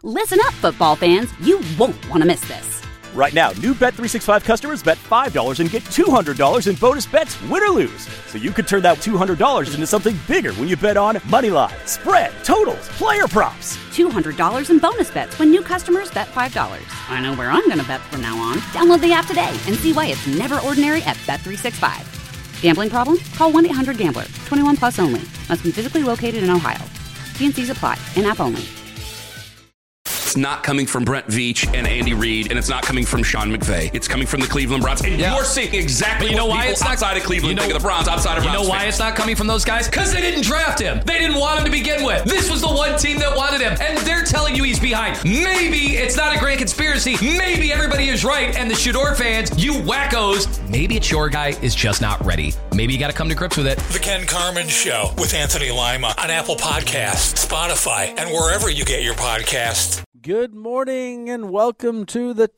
Listen up, football fans. You won't want to miss this. Right now, new Bet365 customers bet $5 and get $200 in bonus bets, win or lose. So you could turn that $200 into something bigger when you bet on money line, spread, totals, player props. $200 in bonus bets when new customers bet $5. I know where I'm going to bet from now on. Download the app today and see why it's never ordinary at Bet365. Gambling problem? Call 1-800-GAMBLER. 21 plus only. Must be physically located in Ohio. T&Cs apply. In-app only. It's not coming from Brent Veach and Andy Reid, and it's not coming from Sean McVay. It's coming from the Cleveland Browns. And you're seeing exactly what people outside of Cleveland think of the Browns, outside of Browns. You know why it's not coming from those guys? Because they didn't draft him. They didn't want him to begin with. This was the one team that wanted him, and they're telling you he's behind. Maybe it's not a grand conspiracy. Maybe everybody is right, and the Shador fans, you wackos, maybe it's your guy is just not ready. Maybe you got to come to grips with it. The Ken Carman Show with Anthony Lima on Apple Podcasts, Spotify, and wherever you get your podcasts. Good morning and welcome to the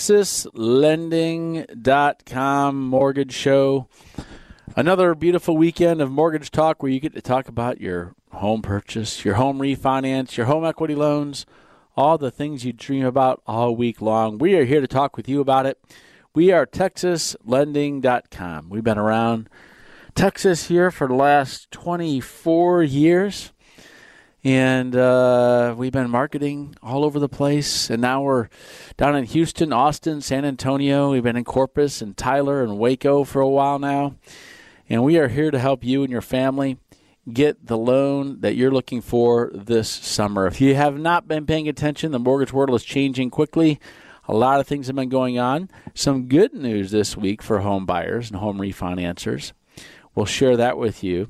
TexasLending.com Mortgage Show. Another beautiful weekend of mortgage talk where you get to talk about your home purchase, your home refinance, your home equity loans, all the things you dream about all week long. We are here to talk with you about it. We are TexasLending.com. We've been around Texas here for the last 24 years. And we've been marketing all over the place. And now we're down in Houston, Austin, San Antonio. We've been in Corpus and Tyler and Waco for a while now. And we are here to help you and your family get the loan that you're looking for this summer. If you have not been paying attention, the mortgage world is changing quickly. A lot of things have been going on. Some good news this week for home buyers and home refinancers. We'll share that with you.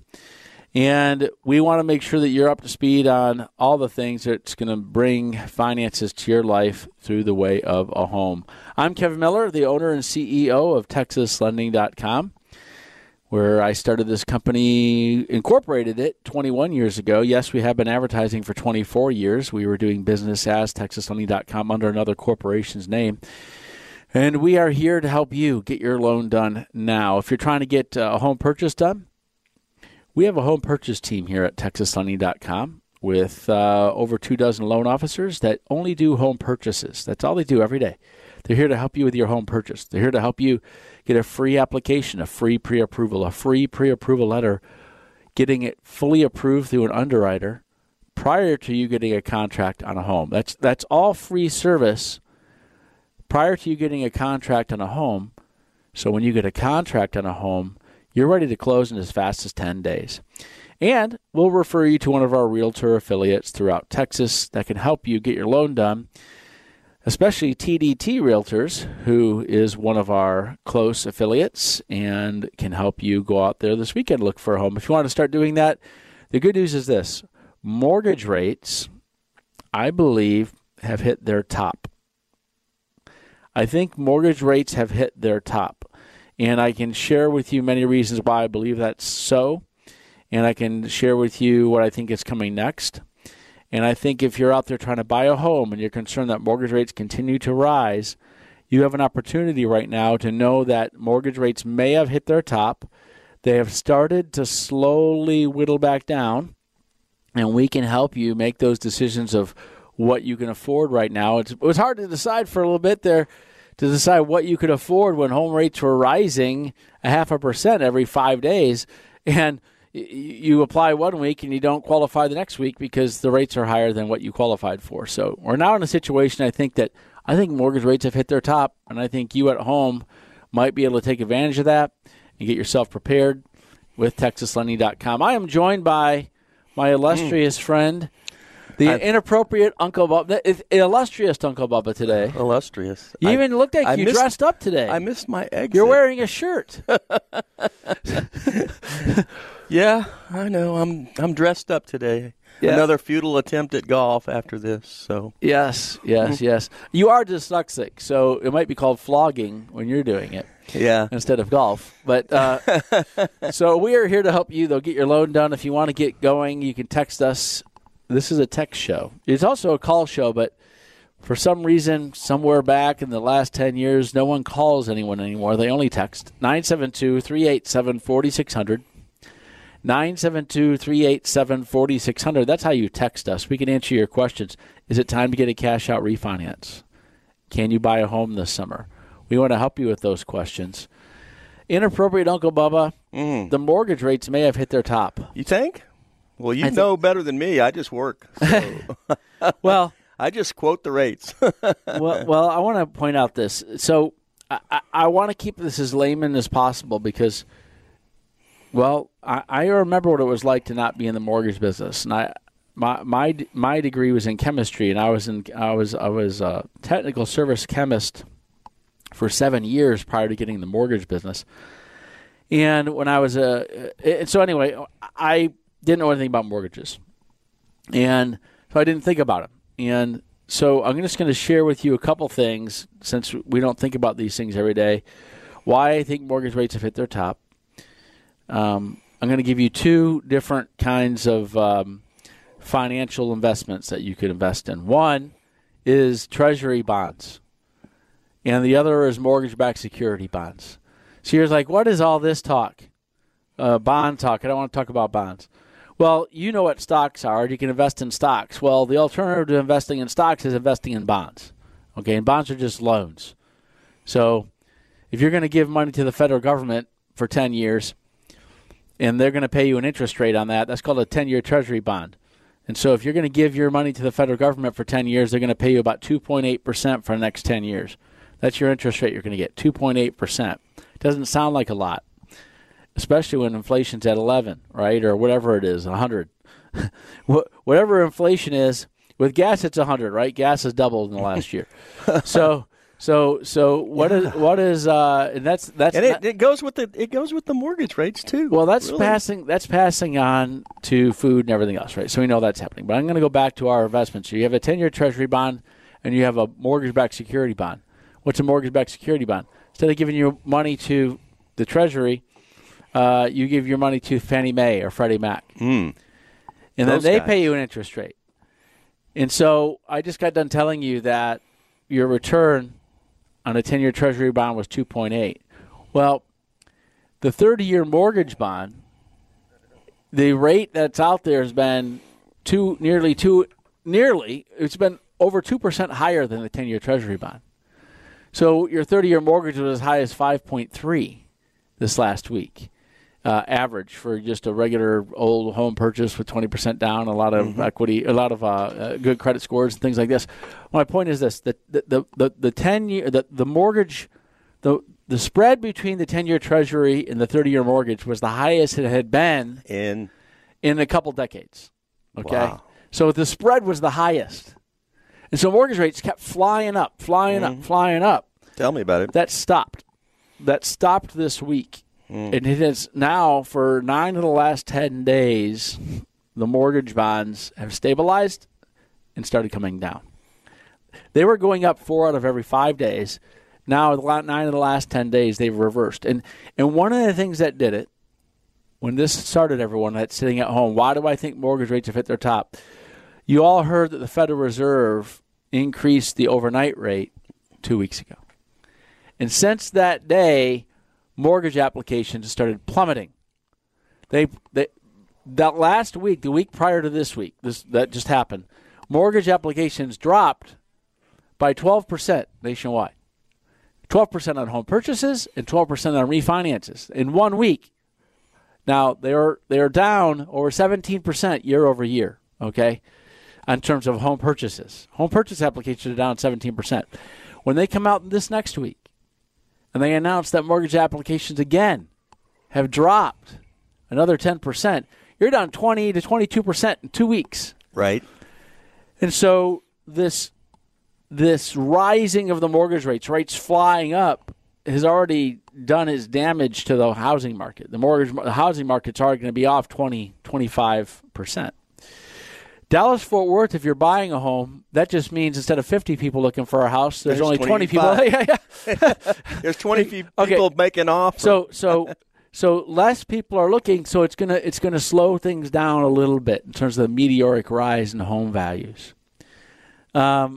And we want to make sure that you're up to speed on all the things that's going to bring finances to your life through the way of a home. I'm Kevin Miller, the owner and CEO of TexasLending.com, where I started this company, incorporated it 21 years ago. Yes, we have been advertising for 24 years. We were doing business as TexasLending.com under another corporation's name. And we are here to help you get your loan done now. If you're trying to get a home purchase done, we have a home purchase team here at TexasLending.com with over 24 loan officers that only do home purchases. That's all they do every day. They're here to help you with your home purchase. They're here to help you get a free application, a free pre-approval letter, getting it fully approved through an underwriter prior to you getting a contract on a home. That's all free service prior to you getting a contract on a home. So when you get a contract on a home, you're ready to close in as fast as 10 days. And we'll refer you to one of our realtor affiliates throughout Texas that can help you get your loan done, especially TDT Realtors, who is one of our close affiliates and can help you go out there this weekend and look for a home. If you want to start doing that, the good news is this. Mortgage rates, I believe, have hit their top. I think mortgage rates have hit their top. And I can share with you many reasons why I believe that's so. And I can share with you what I think is coming next. And I think if you're out there trying to buy a home and you're concerned that mortgage rates continue to rise, you have an opportunity right now to know that mortgage rates may have hit their top. They have started to slowly whittle back down. And we can help you make those decisions of what you can afford right now. It was hard to decide for a little bit there, to decide what you could afford when home rates were rising 0.5% every 5 days, and you apply 1 week and you don't qualify the next week because the rates are higher than what you qualified for. So we're now in a situation, I think mortgage rates have hit their top, and I think you at home might be able to take advantage of that and get yourself prepared with TexasLending.com. I am joined by my illustrious friend, the inappropriate Uncle Bubba, illustrious Uncle Bubba today. Illustrious. You even looked like you dressed up today. I missed my exit. You're wearing a shirt. Yeah, I know. I'm dressed up today. Yeah. Another futile attempt at golf after this. So Yes. You are dyslexic, so it might be called flogging when you're doing it. Yeah. Instead of golf. But so we are here to help you, though, get your loan done. If you want to get going, you can text us. This is a text show. It's also a call show, but for some reason, somewhere back in the last 10 years, no one calls anyone anymore. They only text 972-387-4600. 972-387-4600. That's how you text us. We can answer your questions. Is it time to get a cash-out refinance? Can you buy a home this summer? We want to help you with those questions. Inappropriate Uncle Bubba, the mortgage rates may have hit their top. You think? Well, you know better than me. I just work. So. Well, I just quote the rates. well, I want to point out this. So I want to keep this as layman as possible because, well, I remember what it was like to not be in the mortgage business, and my degree was in chemistry, and I was a technical service chemist for 7 years prior to getting the mortgage business. And when I was so anyway, I didn't know anything about mortgages, and so I didn't think about them. And so I'm just going to share with you a couple things, since we don't think about these things every day, why I think mortgage rates have hit their top. I'm going to give you two different kinds of financial investments that you could invest in. One is Treasury bonds, and the other is mortgage-backed security bonds. So you're like, what is all this talk? Bond talk. I don't want to talk about bonds. Well, you know what stocks are. You can invest in stocks. Well, the alternative to investing in stocks is investing in bonds. Okay, and bonds are just loans. So if you're going to give money to the federal government for 10 years, and they're going to pay you an interest rate on that, that's called a 10-year Treasury bond. And so if you're going to give your money to the federal government for 10 years, they're going to pay you about 2.8% for the next 10 years. That's your interest rate you're going to get, 2.8%. Doesn't sound like a lot, especially when inflation's at 11, right, or whatever it is, 100. Whatever inflation is, with gas it's 100, right? Gas has doubled in the last year. So what is and that's and it goes with the mortgage rates too. Well, that's really passing on to food and everything else, right? So we know that's happening. But I'm going to go back to our investments. So you have a 10-year Treasury bond and you have a mortgage-backed security bond. What's a mortgage-backed security bond? Instead of giving your money to the Treasury, you give your money to Fannie Mae or Freddie Mac. And then they pay you an interest rate. And so I just got done telling you that your return on a 10-year Treasury bond was 2.8. Well, the 30-year mortgage bond, the rate that's out there has been it's been over 2% higher than the 10-year Treasury bond. So your 30-year mortgage was as high as 5.3 this last week, average for just a regular old home purchase with 20% down, a lot of equity, a lot of good credit scores and things like this. My point is this: the 10-year, the mortgage, the spread between the 10-year Treasury and the 30-year mortgage was the highest it had been in a couple decades. Okay, wow. So the spread was the highest. And so mortgage rates kept flying up. Tell me about it. That stopped this week. And it has now, for 9 of the last 10 days, the mortgage bonds have stabilized and started coming down. They were going up 4 out of every 5 days. Now, 9 of the last 10 days, they've reversed. And one of the things that did it, when this started, everyone that's sitting at home, why do I think mortgage rates have hit their top? You all heard that the Federal Reserve increased the overnight rate 2 weeks ago. And since that day, mortgage applications started plummeting. That last week, the week prior to this week, that just happened, mortgage applications dropped by 12% nationwide. 12% on home purchases and 12% on refinances in 1 week. Now, they are down over 17% year over year, okay, in terms of home purchases. Home purchase applications are down 17%. When they come out this next week and they announce that mortgage applications again have dropped another 10%, you're down 20 to 22% in 2 weeks. Right. And so this rising of the mortgage rates flying up, has already done its damage to the housing market. The housing market's already going to be off 20-25%. Dallas-Fort Worth, if you're buying a home, that just means instead of 50 people looking for a house, there's only 20 people. There's 20 people making offers. So less people are looking, so it's gonna slow things down a little bit in terms of the meteoric rise in home values. I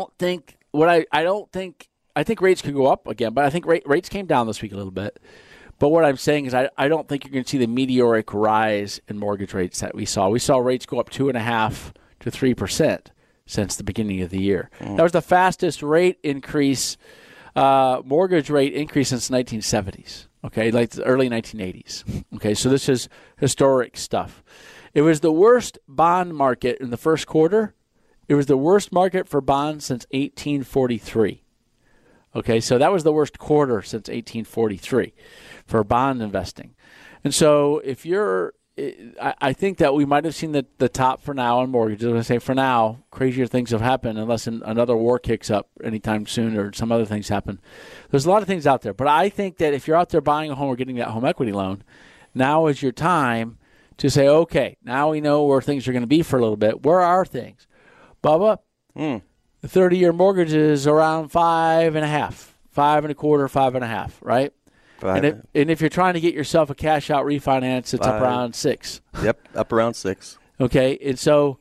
think rates could go up again, but I think rates came down this week a little bit. But what I'm saying is I don't think you're going to see the meteoric rise in mortgage rates that we saw. We saw rates go up 2.5% to 3% since the beginning of the year. That was the fastest rate increase, mortgage rate increase since the 1970s, okay, like the early 1980s. Okay, so this is historic stuff. It was the worst bond market in the first quarter. It was the worst market for bonds since 1843. Okay, so that was the worst quarter since 1843 for bond investing. And so if you're, I think that we might have seen the top for now on mortgages. I say for now, crazier things have happened unless another war kicks up anytime soon or some other things happen. There's a lot of things out there. But I think that if you're out there buying a home or getting that home equity loan, now is your time to say, okay, now we know where things are going to be for a little bit. Where are things? Bubba, the 30-year mortgage is around 5.5, 5.25, 5.5, right? And if you're trying to get yourself a cash-out refinance, it's up around 6. Yep, up around 6. Okay, and so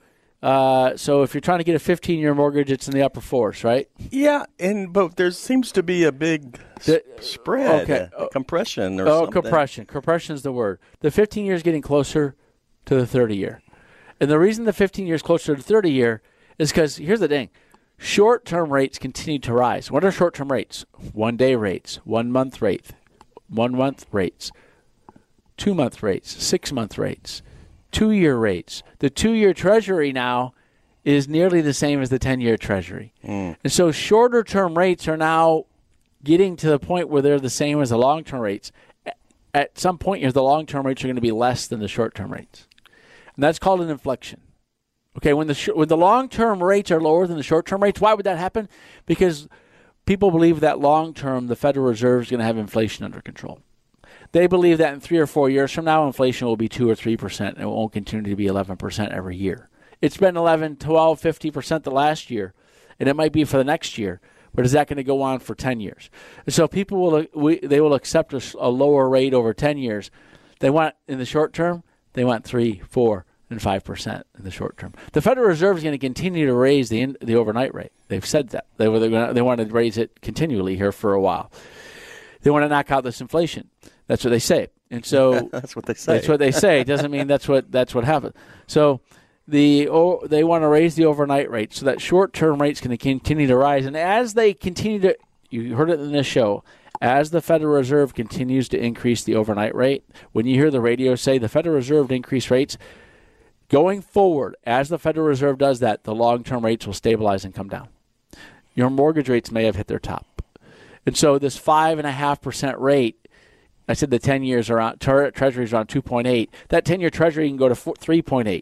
if you're trying to get a 15-year mortgage, it's in the upper 4s, right? Yeah, but there seems to be a big spread, compression or something. Compression. Compression is the word. The 15-year is getting closer to the 30-year. And the reason the 15-year is closer to the 30-year is because, here's the thing, short-term rates continue to rise. What are short-term rates? 1-day rates, 1-month rates, 1-month rates, 2-month rates, 6-month rates, 2-year rates. The 2-year Treasury now is nearly the same as the 10-year Treasury. And so shorter-term rates are now getting to the point where they're the same as the long-term rates. At some point, the long-term rates are going to be less than the short-term rates. And that's called an inflection. Okay, when the long-term rates are lower than the short-term rates, why would that happen? Because people believe that long-term, the Federal Reserve is going to have inflation under control. They believe that in 3 or 4 years from now, inflation will be 2 or 3%, and it won't continue to be 11% every year. It's been 11, 12, 50% the last year, and it might be for the next year, but is that going to go on for 10 years? And so people will accept a lower rate over 10 years. They want, in the short term, they want 3, 4, and 5% in the short term. The Federal Reserve is going to continue to raise the overnight rate. They've said that. They want to raise it continually here for a while. They want to knock out this inflation. That's what they say. And so that's what they say. That's what they say. It doesn't mean that's what happens. So they want to raise the overnight rate so that short-term rates can continue to rise. And as they continue to, you heard it in this show, as the Federal Reserve continues to increase the overnight rate, when you hear the radio say the Federal Reserve increase rates, going forward, as the Federal Reserve does that, the long-term rates will stabilize and come down. Your mortgage rates may have hit their top. And so this 5.5% rate, I said the 10 years around, Treasury is around 2.8. That 10-year Treasury can go to 3.8.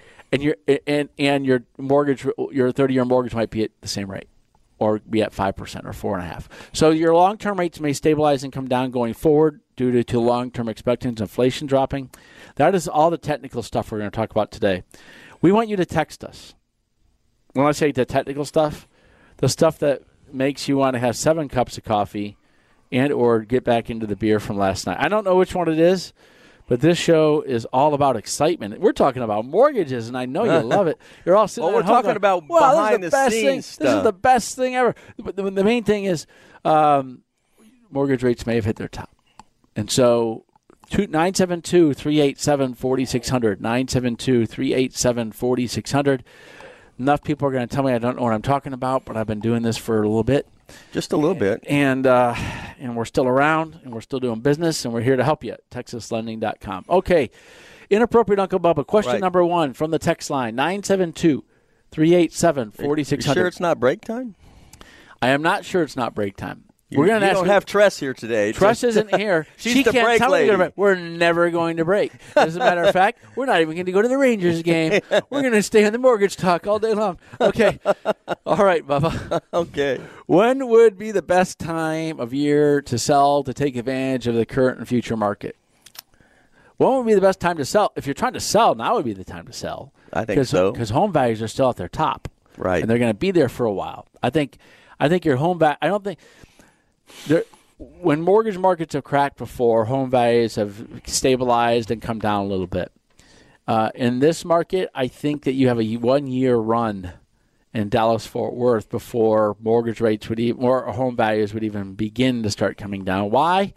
And your mortgage, your 30-year mortgage might be at the same rate or be at 5% or 4.5%. So your long-term rates may stabilize and come down going forward due to long-term expectations, inflation dropping. That is all the technical stuff we're going to talk about today. We want you to text us. When I say the technical stuff, the stuff that makes you want to have 7 cups of coffee and or get back into the beer from last night. I don't know which one it is, but this show is all about excitement. We're talking about mortgages, and I know you love it. You're all sitting we're talking about behind-the-scenes stuff. This is the best thing ever. But the main thing is mortgage rates may have hit their top. And so 972-387-4600, 972-387-4600. Enough people are going to tell me I don't know what I'm talking about, but I've been doing this for a little bit. Just a little bit. And we're still around, and we're still doing business, and we're here to help you at TexasLending.com. Okay, Inappropriate Uncle Bubba, question number 1 from the text line, 972-387-4600. You sure it's not break time? I am not sure it's not break time. You don't have Tress here today. Tress isn't here. She can't break tell me we're never going to break. As a matter of fact, we're not even going to go to the Rangers game. We're going to stay on the mortgage talk all day long. Okay. All right, Bubba. Okay. When would be the best time of year to sell to take advantage of the current and future market? When would be the best time to sell? If you're trying to sell, now would be the time to sell. I think so. Because home values are still at their top. Right. And they're going to be there for a while. I think your home value, I don't think – when mortgage markets have cracked before, home values have stabilized and come down a little bit. In this market, I think that you have a 1-year run in Dallas-Fort Worth before mortgage rates or home values would even begin to start coming down. Why?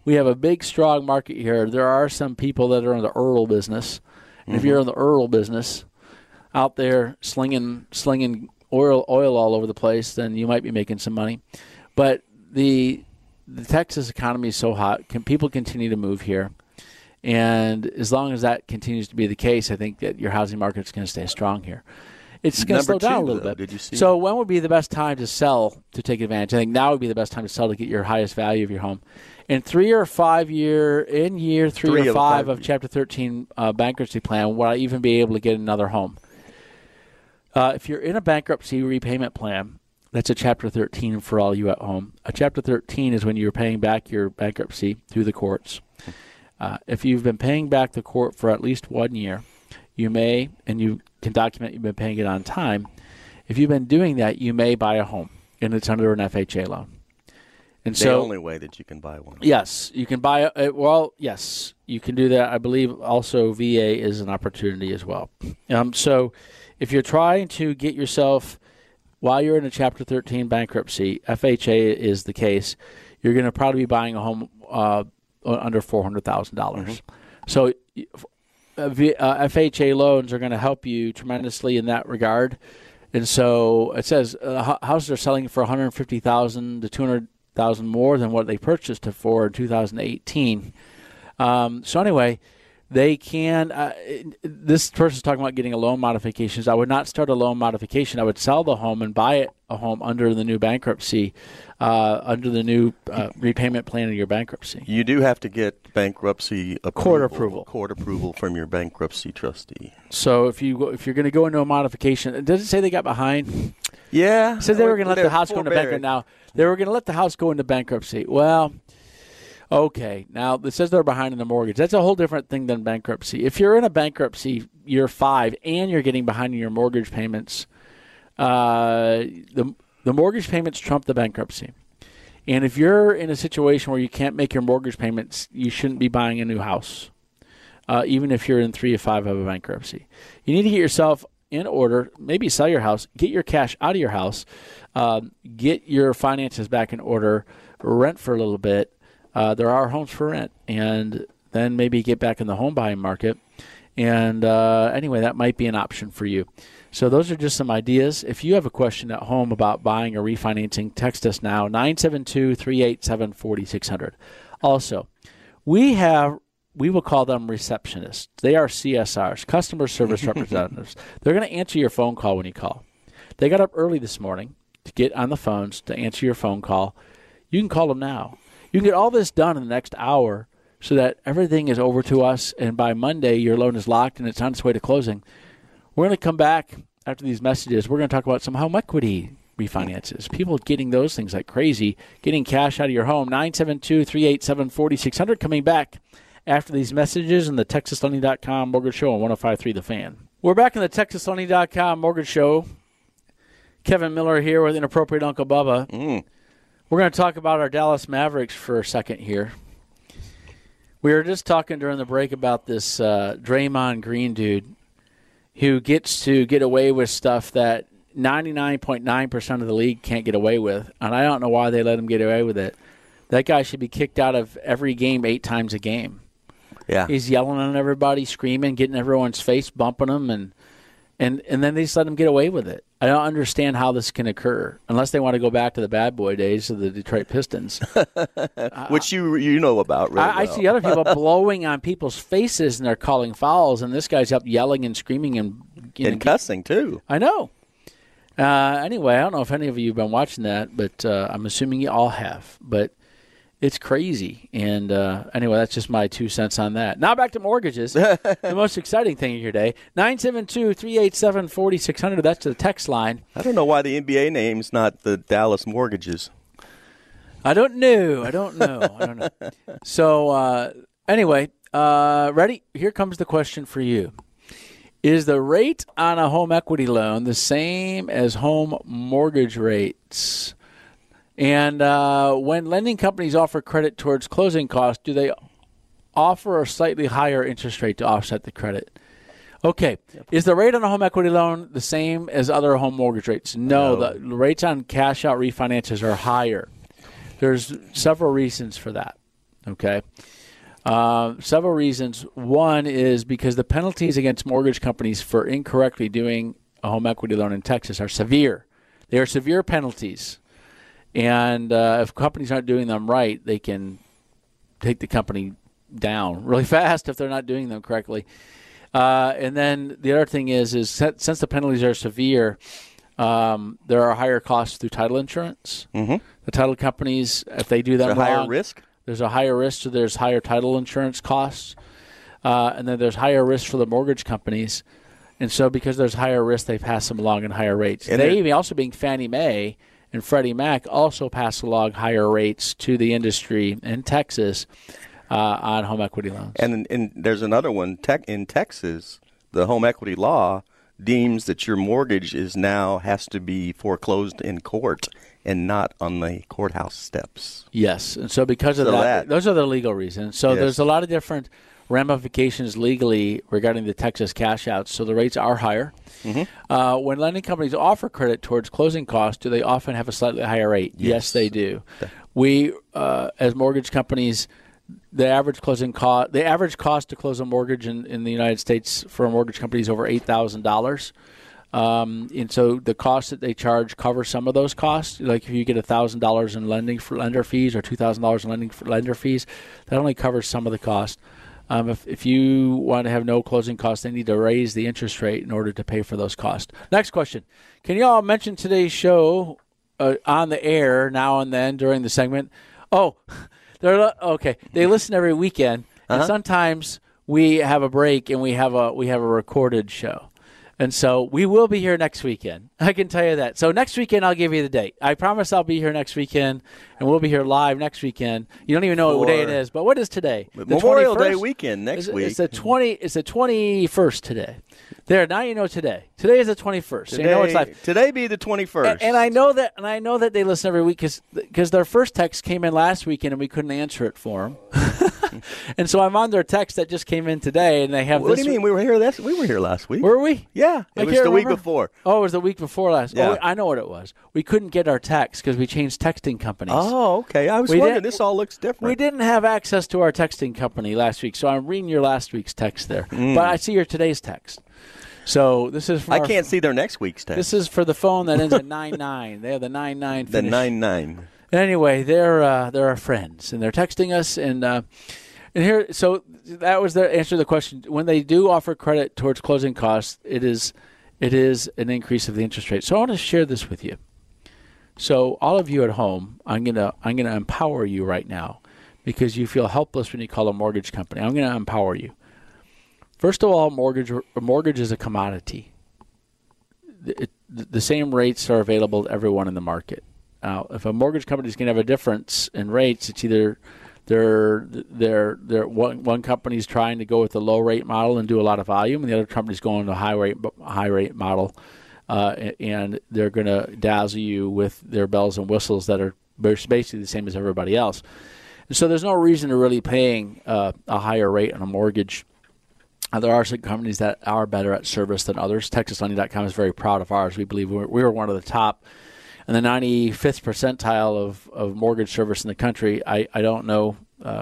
we have a big, strong market here. There are some people that are in the Earl business. And if you're in the Earl business, out there slinging oil all over the place, then you might be making some money. But the Texas economy is so hot. People continue to move here. And as long as that continues to be the case, I think that your housing market is going to stay strong here. It's going to slow down a little bit. Did you see so when would be the best time to sell to take advantage? I think now would be the best time to sell to get your highest value of your home. In year 3 or 5 of Chapter 13 bankruptcy plan, will I even be able to get another home? If you're in a bankruptcy repayment plan, that's a Chapter 13 for all you at home. A Chapter 13 is when you're paying back your bankruptcy through the courts. If you've been paying back the court for at least 1 year, you may, and you can document you've been paying it on time. If you've been doing that, you may buy a home, and it's under an FHA loan. And the only way that you can buy one. Yes, you can buy it. Well, yes, you can do that. I believe also VA is an opportunity as well. So if you're trying to get yourself, while you're in a Chapter 13 bankruptcy, FHA is the case, you're going to probably be buying a home under $400,000. So FHA loans are going to help you tremendously in that regard. And so it says houses are selling for $150,000 to $200,000 more than what they purchased it for in 2018. So anyway, they can. This person's talking about getting a loan modification. I would not start a loan modification. I would sell the home and buy a home under the new bankruptcy, under the new repayment plan of your bankruptcy. You do have to get bankruptcy court approval from your bankruptcy trustee. So if you're going to go into a modification, does it say they got behind? Yeah, it said they were going to let the house go into bankruptcy. Now they were going to let the house go into bankruptcy. Well. Okay, now it says they're behind in the mortgage. That's a whole different thing than bankruptcy. If you're in a bankruptcy year 5 and you're getting behind in your mortgage payments, the mortgage payments trump the bankruptcy. And if you're in a situation where you can't make your mortgage payments, you shouldn't be buying a new house, even if you're in 3 or 5 of a bankruptcy. You need to get yourself in order, maybe sell your house, get your cash out of your house, get your finances back in order, rent for a little bit. There are homes for rent, and then maybe get back in the home buying market. And anyway, that might be an option for you. So those are just some ideas. If you have a question at home about buying or refinancing, text us now, 972-387-4600. Also, we will call them receptionists. They are CSRs, customer service representatives. They're going to answer your phone call when you call. They got up early this morning to get on the phones to answer your phone call. You can call them now. You can get all this done in the next hour so that everything is over to us, and by Monday your loan is locked and it's on its way to closing. We're going to come back after these messages. We're going to talk about some home equity refinances. People getting those things like crazy, getting cash out of your home. 972-387-4600 coming back after these messages in the TexasLending.com Mortgage Show on 105.3 The Fan. We're back in the TexasLending.com Mortgage Show. Kevin Miller here with Inappropriate Uncle Bubba. We're going to talk about our Dallas Mavericks for a second here. We were just talking during the break about this Draymond Green dude who gets to get away with stuff that 99.9% of the league can't get away with, and I don't know why they let him get away with it. That guy should be kicked out of every game 8 times a game. Yeah, he's yelling at everybody, screaming, getting everyone's face, bumping them, and then they just let him get away with it. I don't understand how this can occur unless they want to go back to the bad boy days of the Detroit Pistons. Which you know about really well. I see other people blowing on people's faces and they're calling fouls, and this guy's up yelling and screaming and cussing too. I know. Anyway, I don't know if any of you have been watching that, but I'm assuming you all have. But it's crazy. And anyway, that's just my 2 cents on that. Now back to mortgages. The most exciting thing of your day. 972-387-4600. That's the text line. I don't know why the NBA name's not the Dallas Mortgages. I don't know. So anyway, ready? Here comes the question for you. Is the rate on a home equity loan the same as home mortgage rates? And when lending companies offer credit towards closing costs, do they offer a slightly higher interest rate to offset the credit? Okay. Yep. Is the rate on a home equity loan the same as other home mortgage rates? No. The rates on cash-out refinances are higher. There's several reasons for that. Okay. Several reasons. One is because the penalties against mortgage companies for incorrectly doing a home equity loan in Texas are severe. They are severe penalties. And if companies aren't doing them right, they can take the company down really fast if they're not doing them correctly. And then the other thing is since the penalties are severe, there are higher costs through title insurance. Mm-hmm. The title companies, if they do that wrong, higher risk. There's a higher risk, so there's higher title insurance costs. And then there's higher risk for the mortgage companies. And so because there's higher risk, they pass them along in higher rates. And they also, being Fannie Mae and Freddie Mac, also pass along higher rates to the industry in Texas on home equity loans. And there's another one. In Texas, the home equity law deems that your mortgage has to be foreclosed in court and not on the courthouse steps. Yes, and so because of that, those are the legal reasons. So there's a lot of different ramifications legally regarding the Texas cash outs. So the rates are higher. Mm-hmm. When lending companies offer credit towards closing costs, do they often have a slightly higher rate? Yes they do. We, as mortgage companies, the average cost to close a mortgage in the United States for a mortgage company is over $8,000. And so the costs that they charge cover some of those costs. Like if you get $1,000 in lending for lender fees or $2,000 in lending for lender fees, that only covers some of the cost. If you want to have no closing costs, they need to raise the interest rate in order to pay for those costs. Next question. Can you all mention today's show on the air now and then during the segment? Oh, okay. They listen every weekend, and sometimes we have a break and we have a recorded show. And so we will be here next weekend. I can tell you that. So next weekend, I'll give you the date. I promise I'll be here next weekend, and we'll be here live next weekend. You don't even know what day it is, but what is today? Memorial Day weekend next week. It's the 21st today. There, now you know today. Today is the 21st. So you know it's live. Today be the 21st. And I know that they listen every week because their first text came in last weekend and we couldn't answer it for them. And so I'm on their text that just came in today, and they have. What do you mean? We were here last week. Were we? Yeah, it was the week before. Oh, it was the week before last. Yeah. Oh, I know what it was. We couldn't get our text because we changed texting companies. Oh, okay. I was wondering. This all looks different. We didn't have access to our texting company last week, so I'm reading your last week's text there. But I see your today's text. So this is. I can't see their next week's text. This is for the phone that ends at 99. They have the 99 finish. The 99. Anyway, they're our friends, and they're texting us and here, so that was the answer to the question. When they do offer credit towards closing costs, it is an increase of the interest rate. So I want to share this with you. So all of you at home, I'm gonna empower you right now because you feel helpless when you call a mortgage company. I'm gonna empower you. First of all, a mortgage is a commodity. The same rates are available to everyone in the market. Now, if a mortgage company is going to have a difference in rates, it's either one company's trying to go with the low rate model and do a lot of volume, and the other company's going to a high rate model, and they're going to dazzle you with their bells and whistles that are basically the same as everybody else. And so there's no reason to really paying a higher rate on a mortgage. There are some companies that are better at service than others. TexasLending.com is very proud of ours. We believe we were one of the top. And the 95th percentile of mortgage service in the country, I don't know.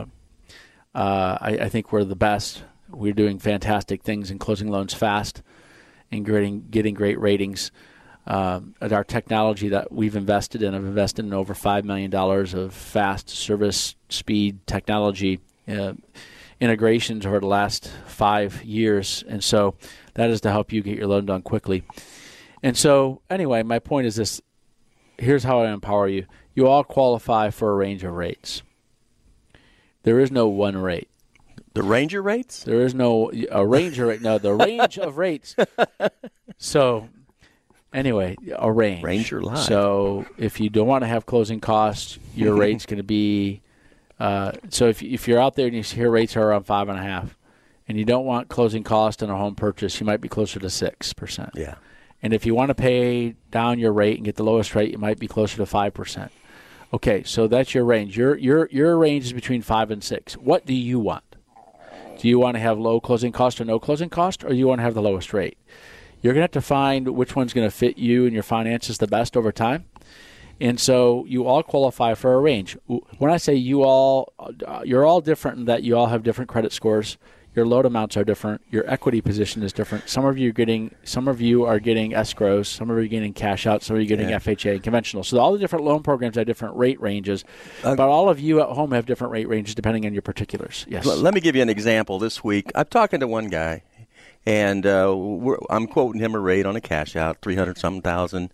I think we're the best. We're doing fantastic things in closing loans fast and getting great ratings. At our technology that we've invested in, I've invested in over $5 million of fast service speed technology integrations over the last 5 years. And so that is to help you get your loan done quickly. And so anyway, my point is this. Here's how I empower you. You all qualify for a range of rates. There is no one rate. The Ranger rates? There is no a Ranger rate. No, the range of rates. So, anyway, a range. Ranger Live. So, if you don't want to have closing costs, your rate's going to be. So, if you're out there and you hear rates are around 5.5, and you don't want closing costs on a home purchase, you might be closer to 6%. Yeah. And if you want to pay down your rate and get the lowest rate, you might be closer to 5%. Okay, so that's your range. Your range is between 5 and 6. What do you want? Do you want to have low closing cost or no closing cost, or do you want to have the lowest rate? You're going to have to find which one's going to fit you and your finances the best over time. And so you all qualify for a range. When I say you all, you're all different in that you all have different credit scores. Your loan amounts are different. Your equity position is different. Some of you are getting escrows. Some of you are getting cash out. Some of you are getting FHA and conventional. So all the different loan programs have different rate ranges. But all of you at home have different rate ranges depending on your particulars. Yes. Let me give you an example. This week, I'm talking to one guy, and I'm quoting him a rate on a cash out, $300,000,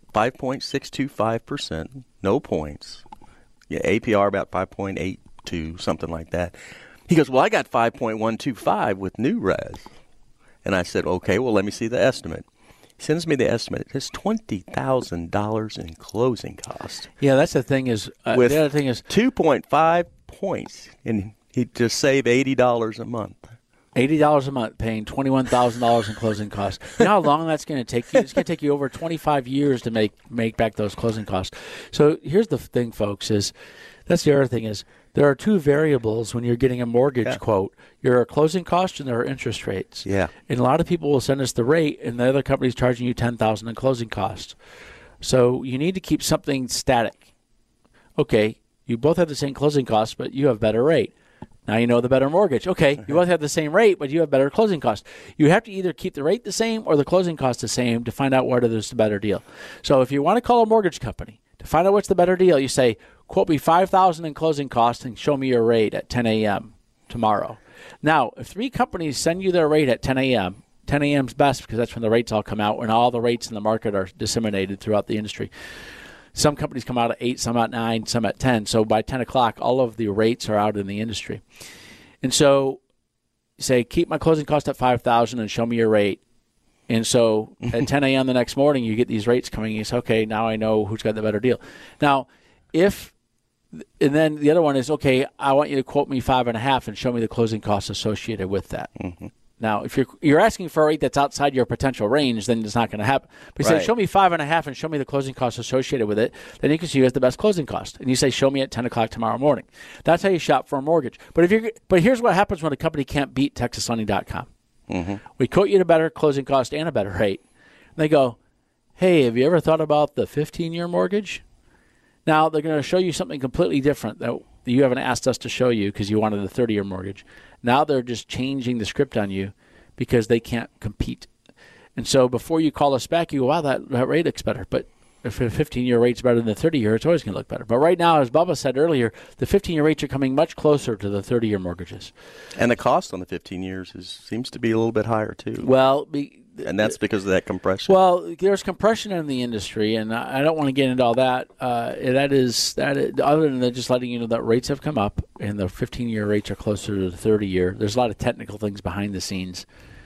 5.625%, no points. Yeah, APR about 5.82, something like that. He goes, well, I got 5.125 with new res. And I said, okay, well, let me see the estimate. He sends me the estimate. It's $20,000 in closing costs. Yeah, that's the thing is, the other thing is 2.5 points, and he'd just save $80 a month. $80 a month, paying $21,000 in closing costs. You know how long that's going to take you? It's going to take you over 25 years to make back those closing costs. So here's the thing, folks, that's the other thing is, there are two variables when you're getting a mortgage quote. Your closing costs and there are interest rates. Yeah. And a lot of people will send us the rate, and the other company's charging you $10,000 in closing costs. So you need to keep something static. Okay, you both have the same closing costs, but you have better rate. Now you know the better mortgage. Okay, you both have the same rate, but you have better closing costs. You have to either keep the rate the same or the closing cost the same to find out whether there's the better deal. So if you want to call a mortgage company to find out what's the better deal, you say, quote me $5,000 in closing costs and show me your rate at 10 a.m. tomorrow. Now, if three companies send you their rate at 10 a.m., 10 a.m. is best because that's when the rates all come out and all the rates in the market are disseminated throughout the industry. Some companies come out at 8, some at 9, some at 10. So by 10 o'clock, all of the rates are out in the industry. And so you say, keep my closing cost at $5,000 and show me your rate. And so at 10 a.m. the next morning, you get these rates coming. You say, okay, now I know who's got the better deal. Now, and then the other one is, okay, I want you to quote me 5.5 and show me the closing costs associated with that. Mm-hmm. Now, if you're asking for a rate that's outside your potential range, then it's not going to happen. But you say, show me 5.5 and show me the closing costs associated with it, then you can see who has the best closing cost. And you say, show me at 10 o'clock tomorrow morning. That's how you shop for a mortgage. But here's what happens when a company can't beat TexasLending.com. Mm-hmm. We quote you a better closing cost and a better rate. And they go, hey, have you ever thought about the 15-year mortgage? Now, they're going to show you something completely different that you haven't asked us to show you because you wanted a 30-year mortgage. Now they're just changing the script on you because they can't compete. And so before you call us back, you go, wow, that rate looks better. But if a 15-year rate's better than the 30-year, it's always going to look better. But right now, as Bubba said earlier, the 15-year rates are coming much closer to the 30-year mortgages. And the cost on the 15 years seems to be a little bit higher, too. Well, and that's because of that compression. Well, there's compression in the industry, and I don't want to get into all that. That is, other than just letting you know that rates have come up, and the 15-year rates are closer to the 30-year. There's a lot of technical things behind the scenes.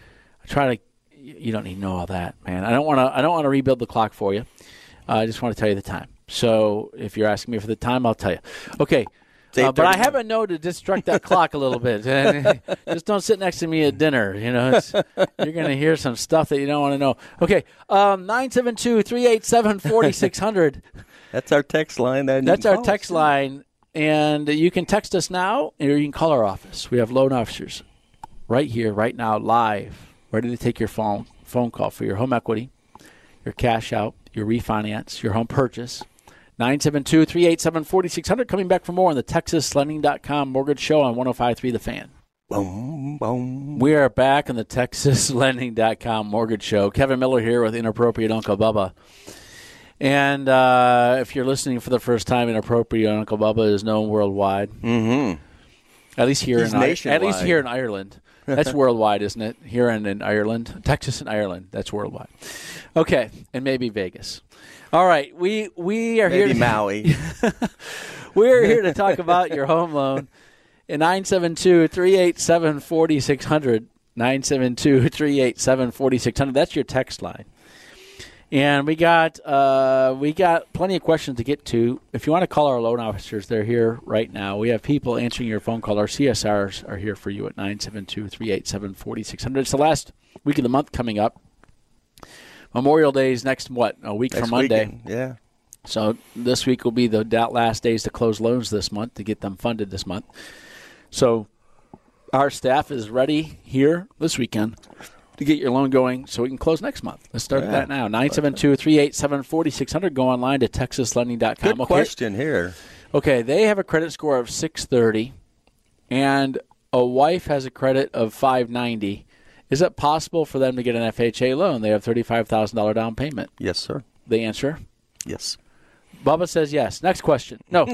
You don't need to know all that, man. I don't want to rebuild the clock for you. I just want to tell you the time. So if you're asking me for the time, I'll tell you. Okay. But I have a note to distract that clock a little bit. Just don't sit next to me at dinner. You're going to hear some stuff that you don't want to know. Okay, 972-387-4600. That's our text line. That's our text line, and you can text us now, or you can call our office. We have loan officers right here, right now, live, ready to take your phone call for your home equity, your cash out, your refinance, your home purchase. 972-387-4600. Coming back for more on the TexasLending.com Mortgage Show on 105.3 The Fan. Boom, boom. We are back on the TexasLending.com Mortgage Show. Kevin Miller here with Inappropriate Uncle Bubba. And if you're listening for the first time, Inappropriate Uncle Bubba is known worldwide. Mm-hmm. At least here in Ireland. That's worldwide, isn't it? Here and in Ireland. Texas and Ireland. That's worldwide. Okay. And maybe Vegas. All right, we are here. Maybe Maui. We're here to talk about your home loan. 972-387-4600. 972-387-4600. That's your text line. And we got plenty of questions to get to. If you want to call our loan officers, they're here right now. We have people answering your phone call. Our CSRs are here for you at 972-387-4600. It's the last week of the month coming up. Memorial Day is next week from Monday. Weekend. Yeah. So this week will be the last days to close loans this month, to get them funded this month. So our staff is ready here this weekend to get your loan going so we can close next month. Let's start that now. 972-387-4600. Go online to texaslending.com. Good question here. Okay, they have a credit score of 630, and a wife has a credit of 590. Is it possible for them to get an FHA loan? They have $35,000 down payment. Yes, sir. The answer? Yes. Bubba says yes. Next question. No.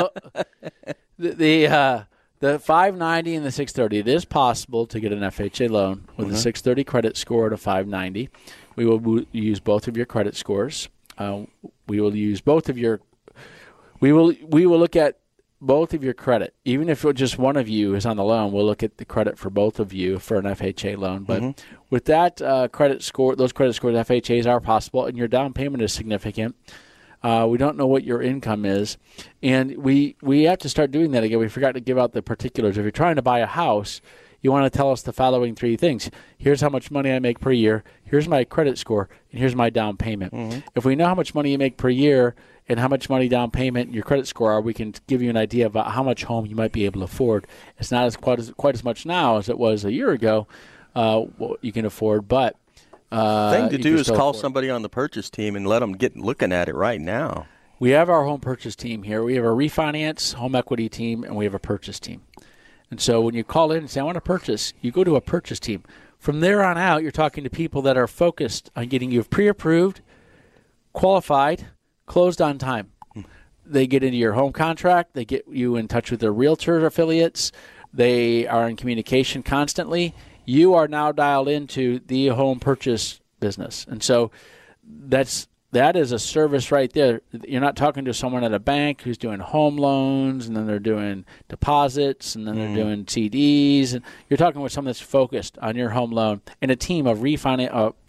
The 590 and the 630, it is possible to get an FHA loan with a 630 credit score at a 590. We will use both of your credit scores. We will use both of your we will look at both of your credit. Even if just one of you is on the loan, we'll look at the credit for both of you for an FHA loan. But with that credit score, those credit scores, FHAs are possible, and your down payment is significant. We don't know what your income is, and we have to start doing that again. We forgot to give out the particulars. If you're trying to buy a house, you want to tell us the following three things. Here's how much money I make per year. Here's my credit score, and here's my down payment. If we know how much money you make per year and how much money down payment and your credit score are, we can give you an idea about how much home you might be able to afford. It's not quite as much now as it was a year ago what you can afford, but thing to do is call somebody on the purchase team and let them get looking at it right now. We have our home purchase team here. We have a refinance, home equity team, and we have a purchase team. And so when you call in and say, I want to purchase, you go to a purchase team. From there on out, you're talking to people that are focused on getting you pre-approved, qualified, closed on time. They get into your home contract. They get you in touch with their realtor affiliates. They are in communication constantly. You are now dialed into the home purchase business. And so that is a service right there. You're not talking to someone at a bank who's doing home loans, and then they're doing deposits, and then they're doing CDs. And you're talking with someone that's focused on your home loan, and a team of a team of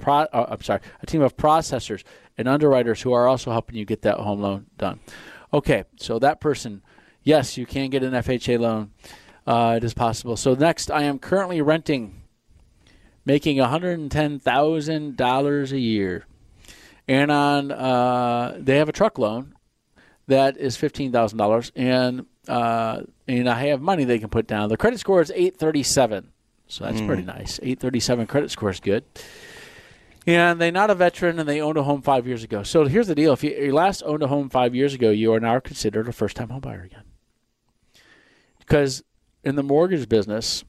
processors and underwriters who are also helping you get that home loan done. Okay, so that person, yes, you can get an FHA loan. It is possible. So next, I am currently making $110,000 a year. And they have a truck loan that is $15,000, and I have money they can put down. The credit score is 837, so that's pretty nice. 837 credit score is good. And they're not a veteran, and they owned a home 5 years ago. So here's the deal. If you last owned a home 5 years ago, you are now considered a first-time home buyer again. Because in the mortgage business,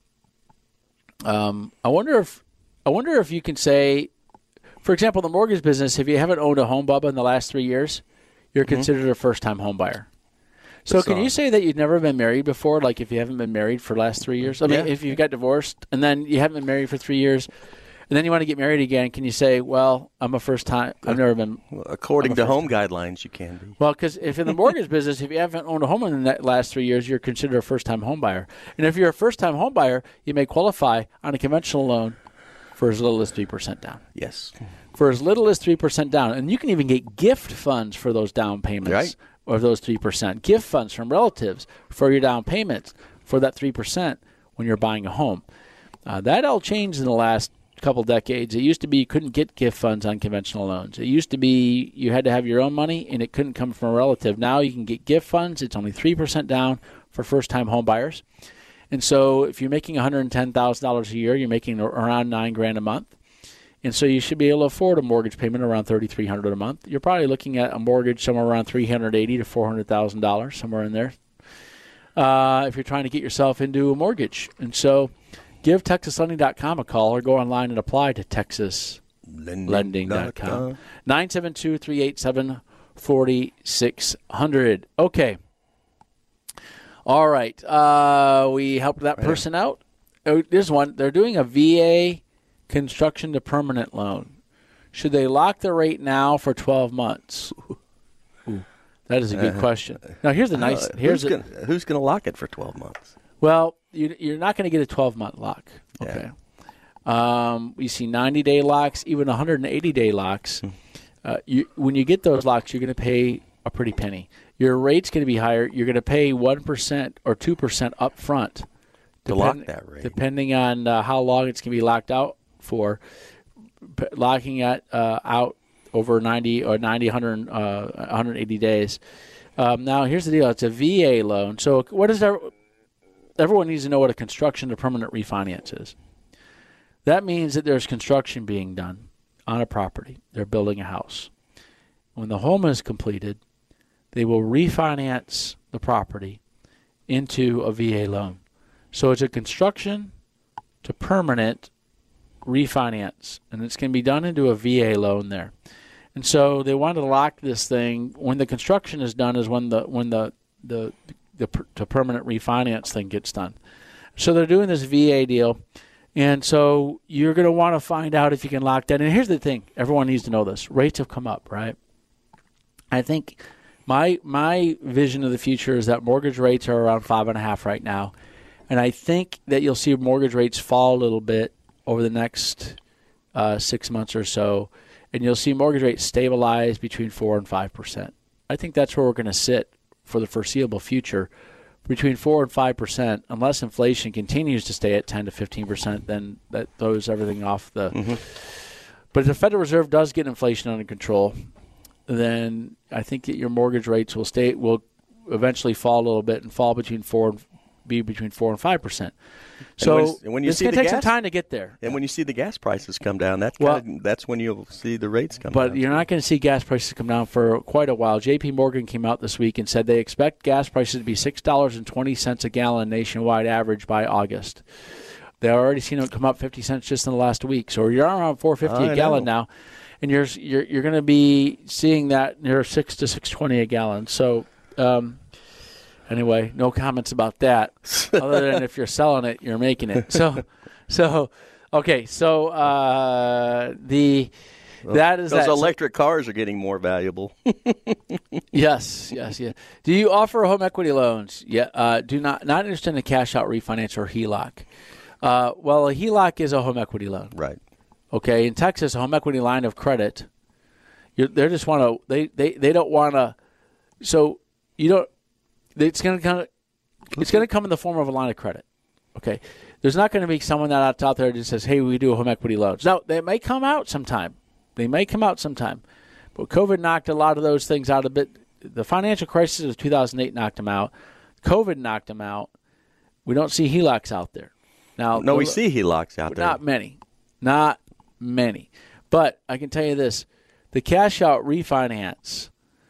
I wonder if you can say, for example, the mortgage business, if you haven't owned a home, Bubba, in the last 3 years, you're considered a first-time home buyer. So can you say that you've never been married before, like if you haven't been married for the last 3 years? I mean, if you got divorced and then you haven't been married for 3 years, and then you want to get married again, can you say, well, I'm a first-time, I've never been. Well, according to home guidelines, you can be. Well, because if in the mortgage business, if you haven't owned a home in the last 3 years, you're considered a first-time home buyer. And if you're a first-time home buyer, you may qualify on a conventional loan for as little as 3% down. Yes. For as little as 3% down. And you can even get gift funds for those down payments, right, or those 3%. Gift funds from relatives for your down payments for that 3% when you're buying a home. That all changed in the last couple decades. It used to be you couldn't get gift funds on conventional loans. It used to be you had to have your own money, and it couldn't come from a relative. Now you can get gift funds. It's only 3% down for first-time home buyers. And so if you're making $110,000 a year, you're making around $9,000 a month. And so you should be able to afford a mortgage payment around $3,300 a month. You're probably looking at a mortgage somewhere around $380,000 to $400,000, somewhere in there, if you're trying to get yourself into a mortgage. And so give TexasLending.com a call or go online and apply to TexasLending.com. 972-387-4600. Okay. All right. We helped that person out. Oh, there's one. They're doing a VA construction to permanent loan. Should they lock the rate now for 12 months? Ooh, that is a good question. Now, here's the nice. Who's going to lock it for 12 months? Well, you're not going to get a 12-month lock. Okay. Yeah. You see 90-day locks, even 180-day locks. When you get those locks, you're going to pay a pretty penny. Your rate's going to be higher. You're going to pay 1% or 2% up front to lock that rate, depending on how long it's going to be locked out for. Locking it out over 90 or 90, 100, 180 days. Now, here's the deal. It's a VA loan. So what is everyone needs to know what a construction to permanent refinance is. That means that there's construction being done on a property. They're building a house. When the home is completed, they will refinance the property into a VA loan. So it's a construction to permanent refinance, and it's going to be done into a VA loan there. And so they want to lock this thing when the construction is done is when the permanent refinance thing gets done. So they're doing this VA deal, and so you're going to want to find out if you can lock that. And here's the thing: everyone needs to know this. Rates have come up, right? I think my vision of the future is that mortgage rates are around 5.5 right now, and I think that you'll see mortgage rates fall a little bit over the next 6 months or so, and you'll see mortgage rates stabilize between 4 and 5%. I think that's where we're going to sit for the foreseeable future, between 4 and 5%, unless inflation continues to stay at 10 to 15%. Then that throws everything off the. Mm-hmm. But if the Federal Reserve does get inflation under control, then I think that your mortgage rates will eventually fall a little bit and fall between 4 and 5%. So when you see it's going to take some time to get there. And when you see the gas prices come down, that's when you'll see the rates come down. But you're not going to see gas prices come down for quite a while. J.P. Morgan came out this week and said they expect gas prices to be $6.20 a gallon nationwide average by August. They've already seen it come up 50 cents just in the last week. So you're around $4.50 a gallon now, and you're going to be seeing that near $6 to $6.20 a gallon. So. Anyway, no comments about that, other than if you're selling it, you're making it. So okay. So those electric cars are getting more valuable. Yes. Do you offer home equity loans? Yeah. Do not interested in a cash out refinance or HELOC. Well, a HELOC is a home equity loan, right? Okay. In Texas, a home equity line of credit. They just want to. They don't want to. So you don't. It's going to come in the form of a line of credit. Okay, there's not going to be someone that's out there that just says, "Hey, we do home equity loans." Now, they may come out sometime. But COVID knocked a lot of those things out a bit. The financial crisis of 2008 knocked them out. COVID knocked them out. We don't see HELOCs out there now. No, we see HELOCs out there. Not many. But I can tell you this: the cash out refinance.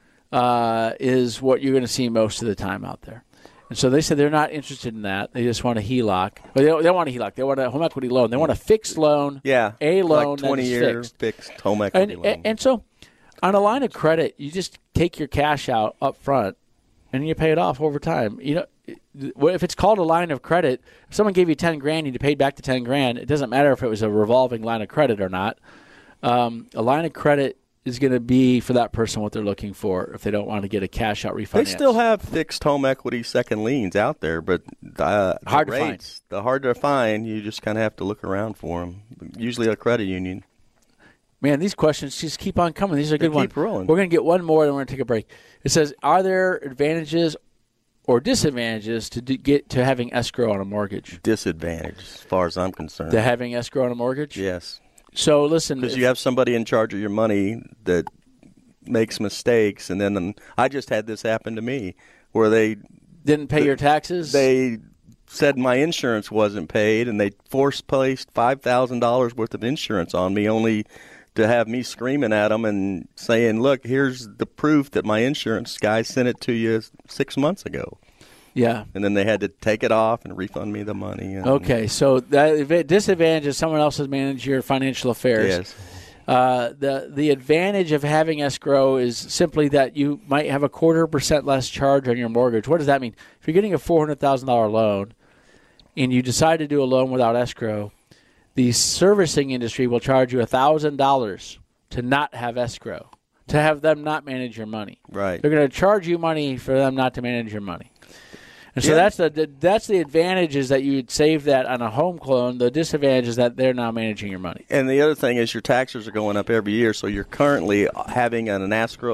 Is what you're going to see most of the time out there. And so they said they're not interested in that. They just want a HELOC. But they don't want a HELOC. They want a home equity loan. They want a fixed loan, a loan like 20-year fixed home equity loan. And so on a line of credit, you just take your cash out up front, and you pay it off over time. You know, if it's called a line of credit, if someone gave you $10,000 and you paid back the $10,000, it doesn't matter if it was a revolving line of credit or not. A line of credit is going to be for that person what they're looking for if they don't want to get a cash out refinance. They still have fixed home equity second liens out there, but they're hard to find. You just kind of have to look around for them. Usually a credit union. Man, these questions just keep on coming. These are good ones. Keep rolling. We're going to get one more, and we're going to take a break. It says, are there advantages or disadvantages to get to having escrow on a mortgage? Disadvantage, as far as I'm concerned. To having escrow on a mortgage? Yes. So listen, because you have somebody in charge of your money that makes mistakes, and then I just had this happen to me where they didn't pay your taxes. They said my insurance wasn't paid, and they force-placed $5,000 worth of insurance on me, only to have me screaming at them and saying, "Look, here's the proof that my insurance guy sent it to you 6 months ago." Yeah. And then they had to take it off and refund me the money. Okay, so that disadvantage is someone else has managed your financial affairs. Yes. The advantage of having escrow is simply that you might have a 0.25% less charge on your mortgage. What does that mean? If you're getting a $400,000 loan and you decide to do a loan without escrow, the servicing industry will charge you $1,000 to not have escrow, to have them not manage your money. Right. They're going to charge you money for them not to manage your money. And so that's the advantage is that you would save that on a home loan. The disadvantage is that they're now managing your money. And the other thing is your taxes are going up every year, so you're currently having an escrow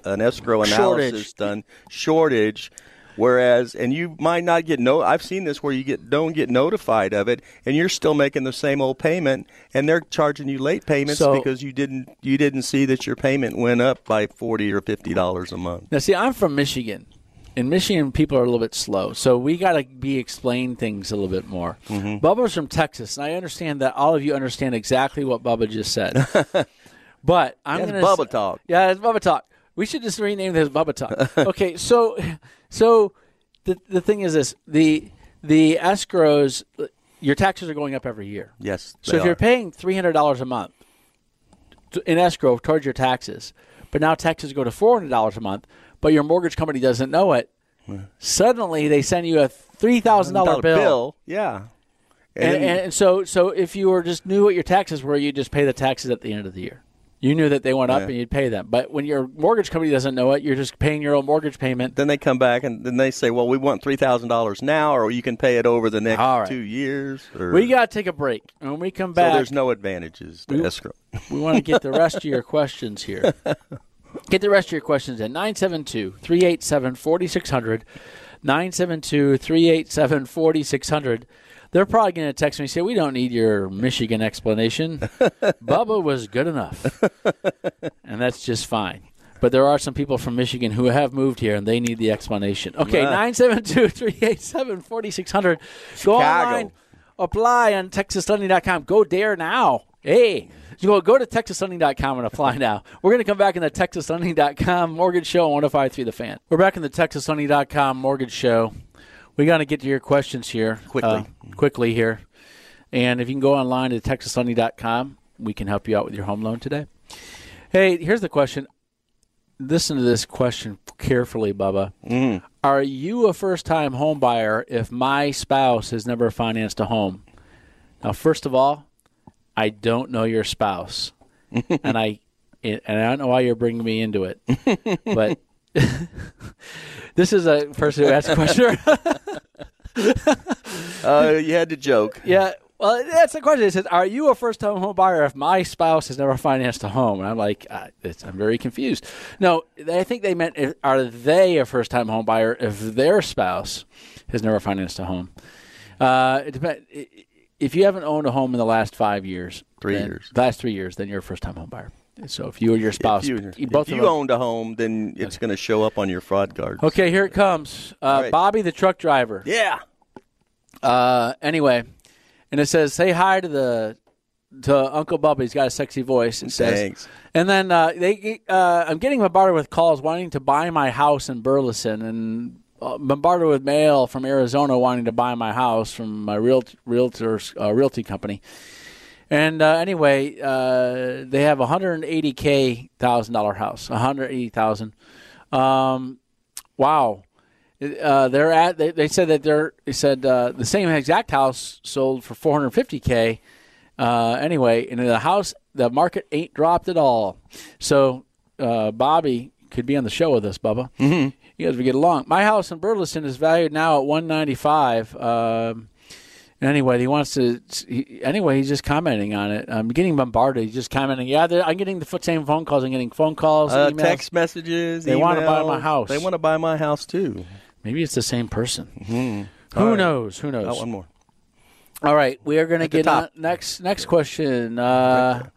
analysis done. Shortage. Whereas, and you might not get I've seen this where you don't get notified of it, and you're still making the same old payment, and they're charging you late payments because you didn't see that your payment went up by $40 or $50 a month. Now, see, I'm from Michigan. in Michigan, people are a little bit slow, so we got to be explain things a little bit more. Bubba's from Texas, and I understand that all of you understand exactly what Bubba just said. But I'm going to Bubba Talk. Yeah, it's Bubba Talk. We should just rename this Bubba Talk. Okay, so the thing is this: the escrows, your taxes are going up every year. Yes. So if you're paying $300 a month in escrow towards your taxes, but now taxes go to $400 a month, but your mortgage company doesn't know it, suddenly they send you a $3,000 bill. Yeah. And so if you were just knew what your taxes were, you just pay the taxes at the end of the year. You knew that they went up and you'd pay them. But when your mortgage company doesn't know it, you're just paying your own mortgage payment. Then they come back and then they say, well, we want $3,000 now, or you can pay it over the next 2 years. Or... We got to take a break. And when we come back. So there's no advantages to escrow. We want to get the rest of your questions here. Get the rest of your questions at 972-387-4600. 972-387-4600. They're probably going to text me and say, we don't need your Michigan explanation. Bubba was good enough. And that's just fine. But there are some people from Michigan who have moved here, and they need the explanation. Okay, 972-387-4600. Go online, apply on TexasLending.com. Go there now. Hey, go to TexasLending.com and apply now. We're going to come back in the TexasLending.com Mortgage Show on 105.3 The Fan. We're back in the TexasLending.com Mortgage Show. We got to get to your questions here quickly here. And if you can go online to TexasLending.com, we can help you out with your home loan today. Hey, here's the question. Listen to this question carefully, Bubba. Are you a first-time home buyer if my spouse has never financed a home? Now, first of all, I don't know your spouse, and I don't know why you're bringing me into it, but this is a person who asked a question. You had to joke. Yeah. Well, that's the question. It says, are you a first-time home buyer if my spouse has never financed a home? And I'm like, I'm very confused. No, I think they meant, are they a first-time home buyer if their spouse has never financed a home? It depends. If you haven't owned a home in the last 5 years, last 3 years, then you're a first-time home buyer. So if you or your spouse, if you owned a home, then it's going to show up on your fraud card. Okay, here it comes. Right. Bobby, the truck driver. Yeah. Anyway, and it says, "Say hi to Uncle Bubba. He's got a sexy voice." It says. Thanks. And then I'm getting bombarded with calls wanting to buy my house in Burleson, and bombarded with mail from Arizona wanting to buy my house from my realty company. And anyway, they have $180,000 house, $180,000. Wow. They said that the same exact house sold for $450K. Anyway, and the market ain't dropped at all. So Bobby could be on the show with us, Bubba. Mm-hmm. You guys would get along. My house in Burleson is valued now at $195,000. Anyway, he's just commenting on it. I'm getting bombarded. He's just commenting. Yeah, I'm getting the same phone calls. I'm getting phone calls, emails. Text messages, They want to buy my house. They want to buy my house, too. Maybe it's the same person. Mm-hmm. Who knows? Who knows? One more. All right, we are going to get on next question. Here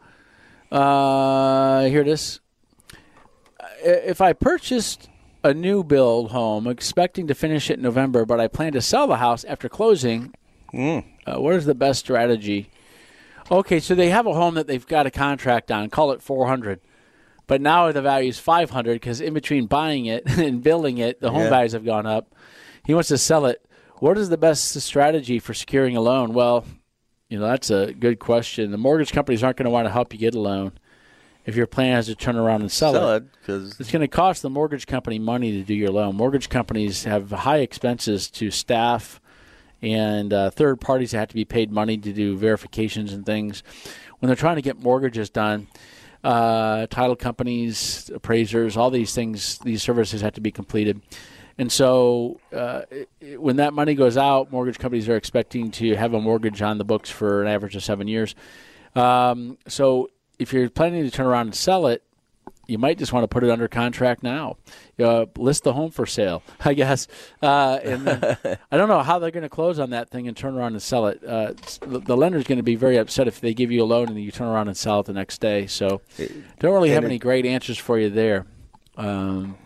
it is. If I purchased a new build home expecting to finish it in November, but I plan to sell the house after closing, what is the best strategy? Okay, so they have a home that they've got a contract on, call it $400,000, but now the value is $500,000 because in between buying it and building it, the home values have gone up. He wants to sell it. What is the best strategy for securing a loan? Well, that's a good question. The mortgage companies aren't going to want to help you get a loan if your plan is to turn around and sell it. Because it's going to cost the mortgage company money to do your loan. Mortgage companies have high expenses to staff and third parties that have to be paid money to do verifications and things. When they're trying to get mortgages done, title companies, appraisers, all these things, these services have to be completed. And so when that money goes out, mortgage companies are expecting to have a mortgage on the books for an average of 7 years. So if you're planning to turn around and sell it, you might just want to put it under contract now. List the home for sale, I guess. And I don't know how they're going to close on that thing and turn around and sell it. The lender's going to be very upset if they give you a loan and you turn around and sell it the next day. So don't really have any great answers for you there. But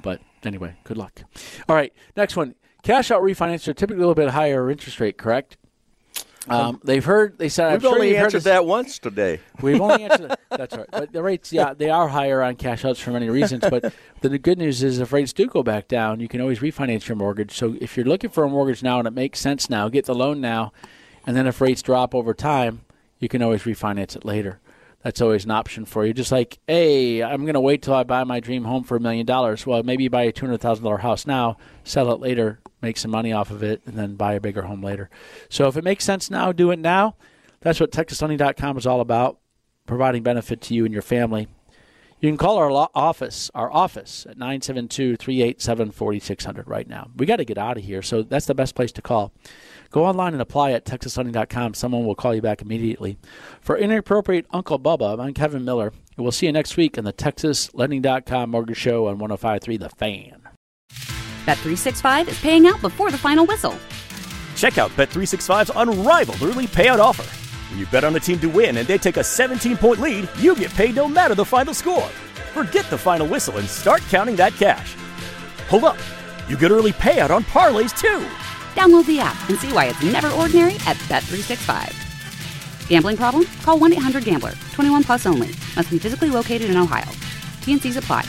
Anyway, good luck. All right, next one. Cash out refinance are typically a little bit higher interest rate, correct? They said, we've only answered that once today. We've only answered that. That's right. But the rates, they are higher on cash outs for many reasons. But the good news is if rates do go back down, you can always refinance your mortgage. So if you're looking for a mortgage now and it makes sense now, get the loan now. And then if rates drop over time, you can always refinance it later. That's always an option for you. Just like, hey, I'm going to wait till I buy my dream home for $1 million. Well, maybe you buy a $200,000 house now, sell it later, make some money off of it, and then buy a bigger home later. So if it makes sense now, do it now. That's what TexasLending.com is all about, providing benefit to you and your family. You can call our office at 972-387-4600 right now. We got to get out of here, so that's the best place to call. Go online and apply at TexasLending.com. Someone will call you back immediately. For Inappropriate Uncle Bubba, I'm Kevin Miller. We'll see you next week on the TexasLending.com Mortgage Show on 105.3 The Fan. Bet365 is paying out before the final whistle. Check out Bet365's unrivaled early payout offer. When you bet on a team to win and they take a 17-point lead, you get paid no matter the final score. Forget the final whistle and start counting that cash. Hold up. You get early payout on parlays, too. Download the app and see why it's never ordinary at Bet365. Gambling problem? Call 1-800-GAMBLER. 21 plus only. Must be physically located in Ohio. T&Cs apply.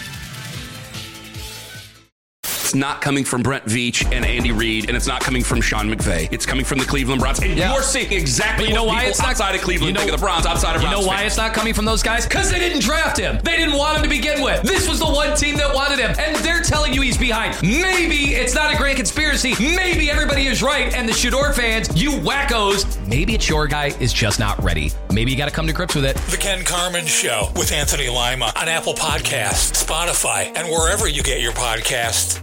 It's not coming from Brent Veach and Andy Reid, and it's not coming from Sean McVay. It's coming from the Cleveland Browns. And you're seeing exactly what people outside of Cleveland think of the Browns, outside of Browns. You know why it's not coming from those guys? Because they didn't draft him. They didn't want him to begin with. This was the one team that wanted him, and they're telling you he's behind. Maybe it's not a grand conspiracy. Maybe everybody is right, and the Shador fans, you wackos, maybe it's your guy is just not ready. Maybe you got to come to grips with it. The Ken Carman Show with Anthony Lima on Apple Podcasts, Spotify, and wherever you get your podcasts.